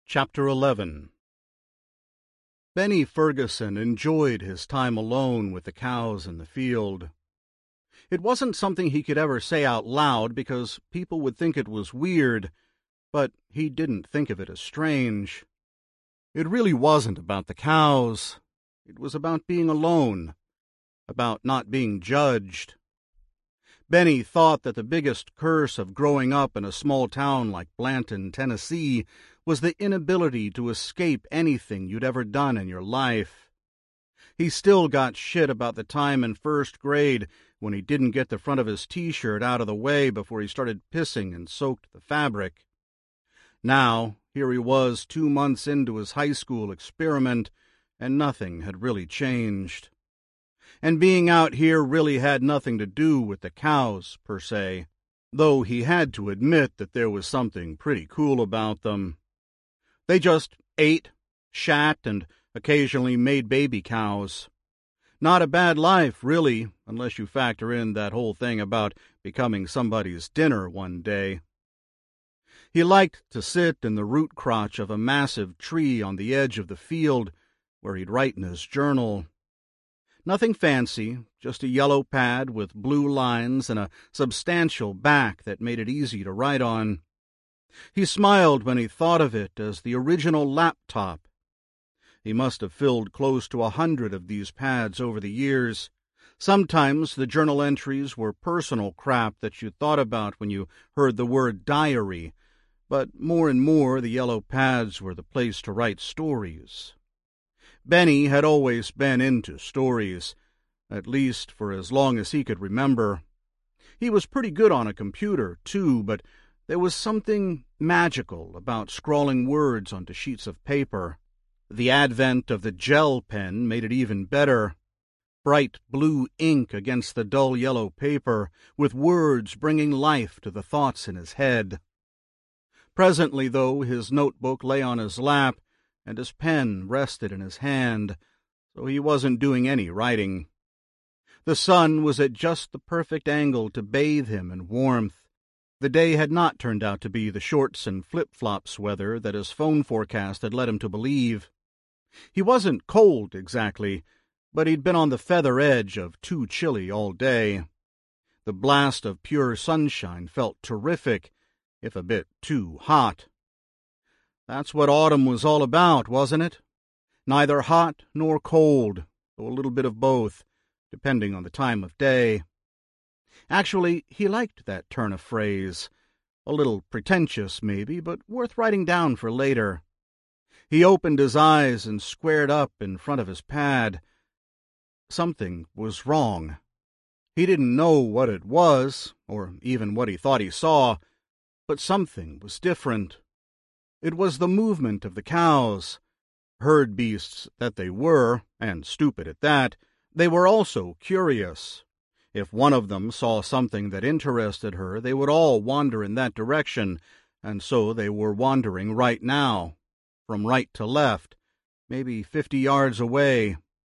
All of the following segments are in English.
Chapter 11. Benny Ferguson enjoyed his time alone with the cows in the field. It wasn't something he could ever say out loud because people would think it was weird, but he didn't think of it as strange. It really wasn't about the cows. It was about being alone, about not being judged. Benny thought that the biggest curse of growing up in a small town like Blanton, Tennessee, was the inability to escape anything you'd ever done in your life. He still got shit about the time in first grade when he didn't get the front of his t-shirt out of the way before he started pissing and soaked the fabric. Now, here he was 2 months into his high school experiment, and nothing had really changed. And being out here really had nothing to do with the cows, per se, though he had to admit that there was something pretty cool about them. They just ate, shat, and occasionally made baby cows. Not a bad life, really, unless you factor in that whole thing about becoming somebody's dinner one day. He liked to sit in the root crotch of a massive tree on the edge of the field where he'd write in his journal. Nothing fancy, just a yellow pad with blue lines and a substantial back that made it easy to write on. He smiled when he thought of it as the original laptop. He must have filled close to 100 of these pads over the years. Sometimes the journal entries were personal crap that you thought about when you heard the word diary, but more and more the yellow pads were the place to write stories. Benny had always been into stories, at least for as long as he could remember. He was pretty good on a computer, too, but there was something magical about scrawling words onto sheets of paper. The advent of the gel pen made it even better. Bright blue ink against the dull yellow paper, with words bringing life to the thoughts in his head. Presently, though, his notebook lay on his lap, and his pen rested in his hand, so he wasn't doing any writing. The sun was at just the perfect angle to bathe him in warmth. The day had not turned out to be the shorts and flip-flops weather that his phone forecast had led him to believe. He wasn't cold, exactly, but he'd been on the feather edge of too chilly all day. The blast of pure sunshine felt terrific, if a bit too hot. That's what autumn was all about, wasn't it? Neither hot nor cold, though a little bit of both, depending on the time of day. Actually, he liked that turn of phrase. A little pretentious, maybe, but worth writing down for later. He opened his eyes and squared up in front of his pad. Something was wrong. He didn't know what it was, or even what he thought he saw, but something was different. It was the movement of the cows. Herd beasts that they were, and stupid at that, they were also curious. If one of them saw something that interested her, they would all wander in that direction, and so they were wandering right now, from right to left, maybe 50 yards away.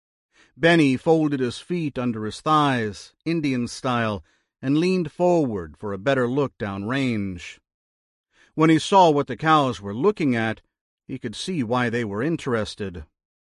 Benny folded his feet under his thighs, Indian style, and leaned forward for a better look down range. When he saw what the cows were looking at, he could see why they were interested.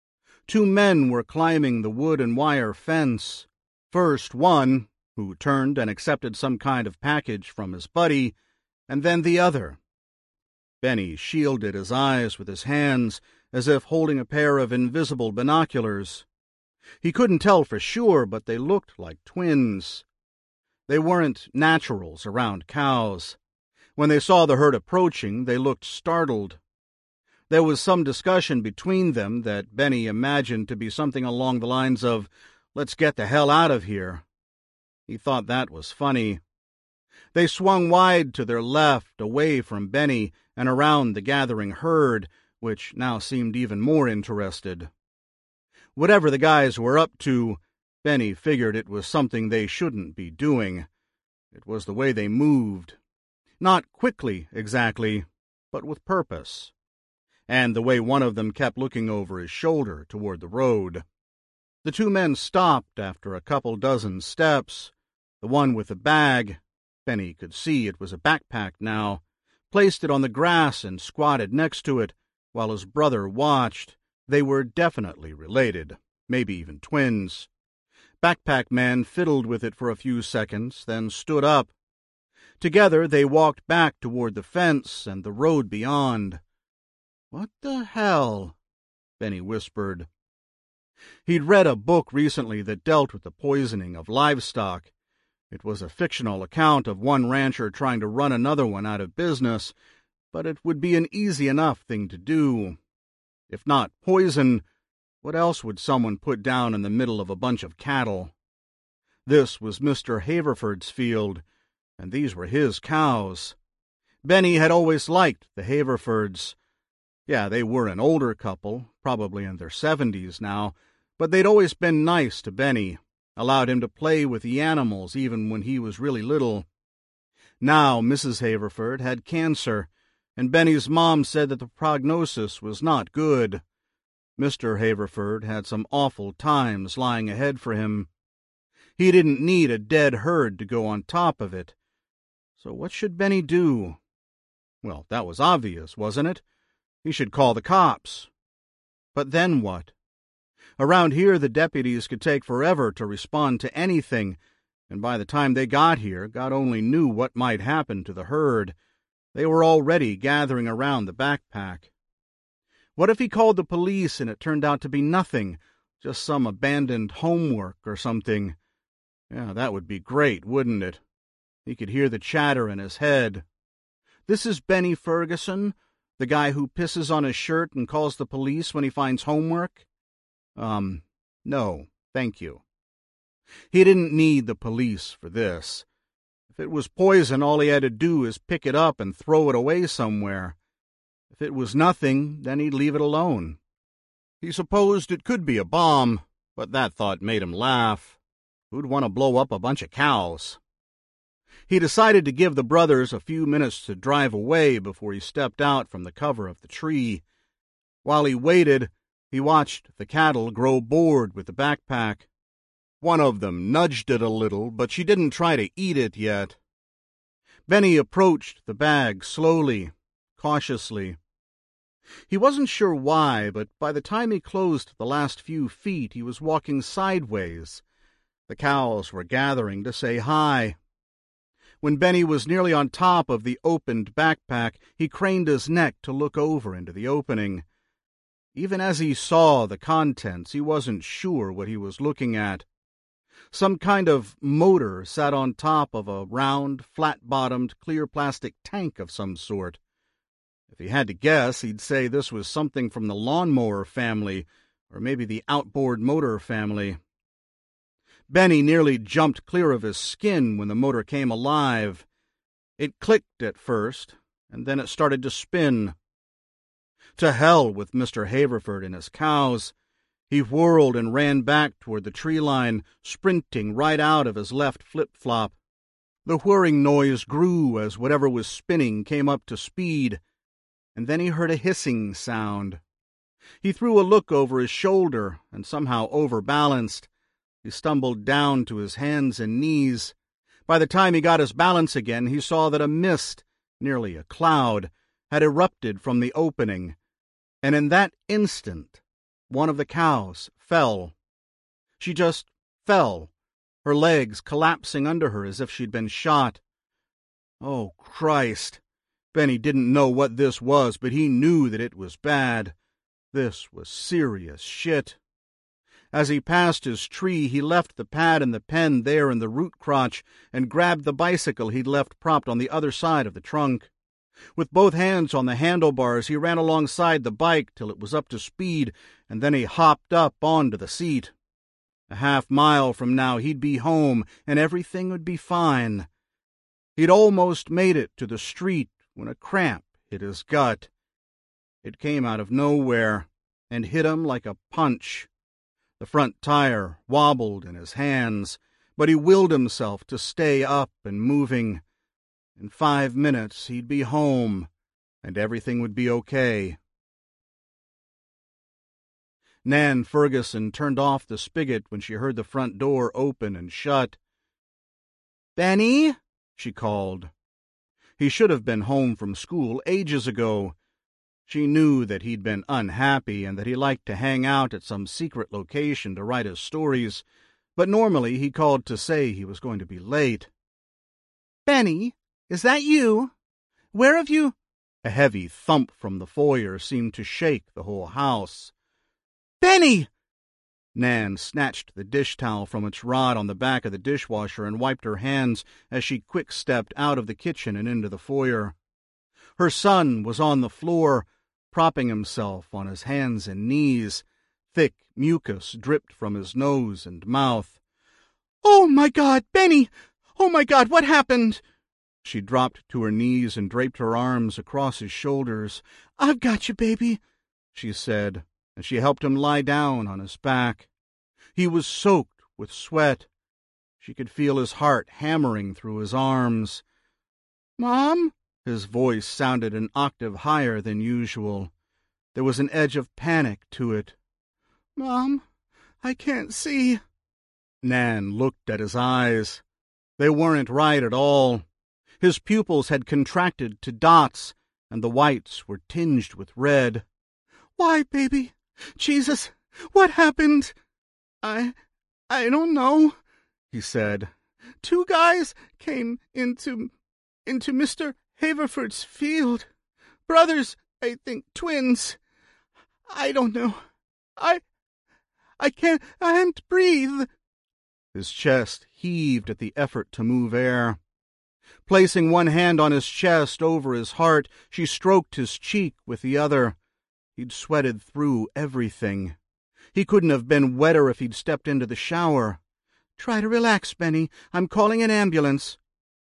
2 men were climbing the wood and wire fence. First one, who turned and accepted some kind of package from his buddy, and then the other. Benny shielded his eyes with his hands, as if holding a pair of invisible binoculars. He couldn't tell for sure, but they looked like twins. They weren't naturals around cows. When they saw the herd approaching, they looked startled. There was some discussion between them that Benny imagined to be something along the lines of, "Let's get the hell out of here." He thought that was funny. They swung wide to their left, away from Benny, and around the gathering herd, which now seemed even more interested. Whatever the guys were up to, Benny figured it was something they shouldn't be doing. It was the way they moved. Not quickly, exactly, but with purpose. And the way one of them kept looking over his shoulder toward the road. The 2 men stopped after a couple dozen steps. The one with the bag, Benny could see it was a backpack now, placed it on the grass and squatted next to it, while his brother watched. They were definitely related, maybe even twins. Backpack Man fiddled with it for a few seconds, then stood up. Together they walked back toward the fence and the road beyond. "What the hell?" Benny whispered. He'd read a book recently that dealt with the poisoning of livestock. It was a fictional account of one rancher trying to run another one out of business, but it would be an easy enough thing to do. If not poison, what else would someone put down in the middle of a bunch of cattle? This was Mr. Haverford's field, and these were his cows. Benny had always liked the Haverfords. Yeah, they were an older couple, probably in their 70s now, but they'd always been nice to Benny, allowed him to play with the animals even when he was really little. Now Mrs. Haverford had cancer, and Benny's mom said that the prognosis was not good. Mr. Haverford had some awful times lying ahead for him. He didn't need a dead herd to go on top of it. So what should Benny do? Well, that was obvious, wasn't it? He should call the cops. But then what? Around here the deputies could take forever to respond to anything, and by the time they got here, God only knew what might happen to the herd. They were already gathering around the backpack. What if he called the police and it turned out to be nothing, just some abandoned homework or something? Yeah, that would be great, wouldn't it? He could hear the chatter in his head. "This is Benny Ferguson, the guy who pisses on his shirt and calls the police when he finds homework?" No, thank you. He didn't need the police for this. If it was poison, all he had to do is pick it up and throw it away somewhere. If it was nothing, then he'd leave it alone. He supposed it could be a bomb, but that thought made him laugh. Who'd want to blow up a bunch of cows? He decided to give the brothers a few minutes to drive away before he stepped out from the cover of the tree. While he waited, he watched the cattle grow bored with the backpack. One of them nudged it a little, but she didn't try to eat it yet. Benny approached the bag slowly, cautiously. He wasn't sure why, but by the time he closed the last few feet, he was walking sideways. The cows were gathering to say hi. When Benny was nearly on top of the opened backpack, he craned his neck to look over into the opening. Even as he saw the contents, he wasn't sure what he was looking at. Some kind of motor sat on top of a round, flat-bottomed, clear plastic tank of some sort. If he had to guess, he'd say this was something from the lawnmower family, or maybe the outboard motor family. Benny nearly jumped clear of his skin when the motor came alive. It clicked at first, and then it started to spin. To hell with Mr. Haverford and his cows. He whirled and ran back toward the tree line, sprinting right out of his left flip-flop. The whirring noise grew as whatever was spinning came up to speed, and then he heard a hissing sound. He threw a look over his shoulder and somehow overbalanced. He stumbled down to his hands and knees. By the time he got his balance again, he saw that a mist, nearly a cloud, had erupted from the opening, and in that instant, one of the cows fell. She just fell, her legs collapsing under her as if she'd been shot. Oh, Christ! Benny didn't know what this was, but he knew that it was bad. This was serious shit. As he passed his tree, he left the pad and the pen there in the root crotch and grabbed the bicycle he'd left propped on the other side of the trunk. With both hands on the handlebars, he ran alongside the bike till it was up to speed, and then he hopped up onto the seat. A half-mile from now he'd be home, and everything would be fine. He'd almost made it to the street when a cramp hit his gut. It came out of nowhere and hit him like a punch. The front tire wobbled in his hands, but he willed himself to stay up and moving. In 5 minutes he'd be home, and everything would be okay. Nan Ferguson turned off the spigot when she heard the front door open and shut. "Benny?" she called. He should have been home from school ages ago. She knew that he'd been unhappy and that he liked to hang out at some secret location to write his stories, but normally he called to say he was going to be late. "Benny, is that you? Where have you—" A heavy thump from the foyer seemed to shake the whole house. "Benny!" Nan snatched the dish towel from its rod on the back of the dishwasher and wiped her hands as she quick-stepped out of the kitchen and into the foyer. Her son was on the floor, propping himself on his hands and knees. Thick mucus dripped from his nose and mouth. "Oh, my God, Benny! Oh, my God, what happened?" She dropped to her knees and draped her arms across his shoulders. "I've got you, baby," she said, and she helped him lie down on his back. He was soaked with sweat. She could feel his heart hammering through his arms. "Mom?" His voice sounded an octave higher than usual. There was an edge of panic to it. "Mom, I can't see." Nan looked at his eyes. They weren't right at all. His pupils had contracted to dots, and the whites were tinged with red. "Why, baby? Jesus, what happened?" I don't know," he said. "Two guys came into Mr. Haverford's field. Brothers, I think twins. I don't know. I can't breathe." His chest heaved at the effort to move air. Placing one hand on his chest over his heart, she stroked his cheek with the other. He'd sweated through everything. He couldn't have been wetter if he'd stepped into the shower. "Try to relax, Benny. I'm calling an ambulance."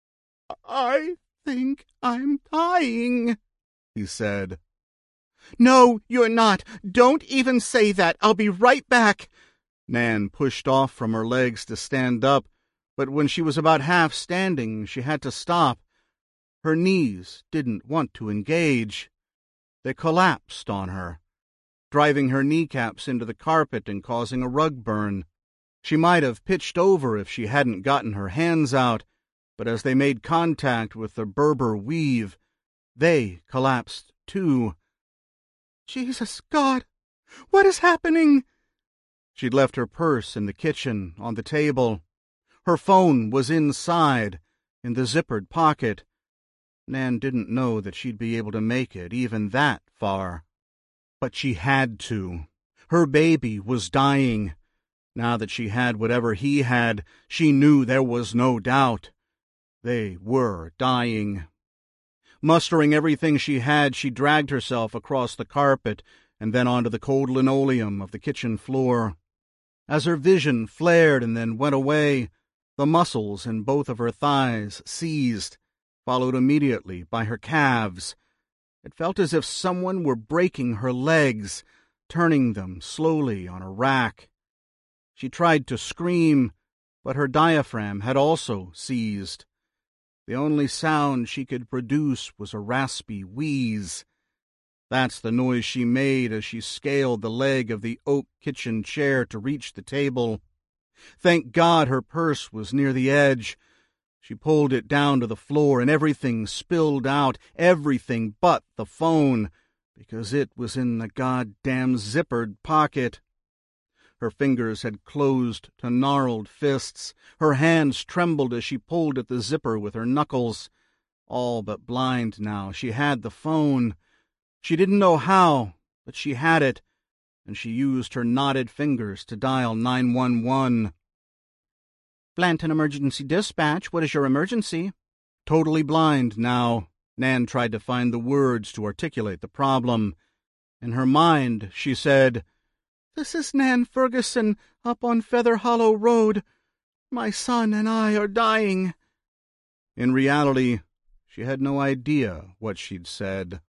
"I think I'm dying," he said. "No, you're not. Don't even say that. I'll be right back." Nan pushed off from her legs to stand up, but when she was about half standing, she had to stop. Her knees didn't want to engage. They collapsed on her, driving her kneecaps into the carpet and causing a rug burn. She might have pitched over if she hadn't gotten her hands out, but as they made contact with the Berber weave, they collapsed too. "Jesus, God, what is happening?" She'd left her purse in the kitchen, on the table. Her phone was inside, in the zippered pocket. Nan didn't know that she'd be able to make it even that far. But she had to. Her baby was dying. Now that she had whatever he had, she knew there was no doubt. They were dying. Mustering everything she had, she dragged herself across the carpet and then onto the cold linoleum of the kitchen floor. As her vision flared and then went away, the muscles in both of her thighs seized, followed immediately by her calves. It felt as if someone were breaking her legs, turning them slowly on a rack. She tried to scream, but her diaphragm had also seized. The only sound she could produce was a raspy wheeze. That's the noise she made as she scaled the leg of the oak kitchen chair to reach the table. Thank God her purse was near the edge. She pulled it down to the floor and everything spilled out, everything but the phone, because it was in the goddamn zippered pocket. Her fingers had closed to gnarled fists. Her hands trembled as she pulled at the zipper with her knuckles. All but blind now, she had the phone. She didn't know how, but she had it, and she used her knotted fingers to dial 911. "Blanton Emergency Dispatch, what is your emergency?" Totally blind now, Nan tried to find the words to articulate the problem. In her mind, she said, "This is Nan Ferguson up on Feather Hollow Road. My son and I are dying." In reality, she had no idea what she'd said.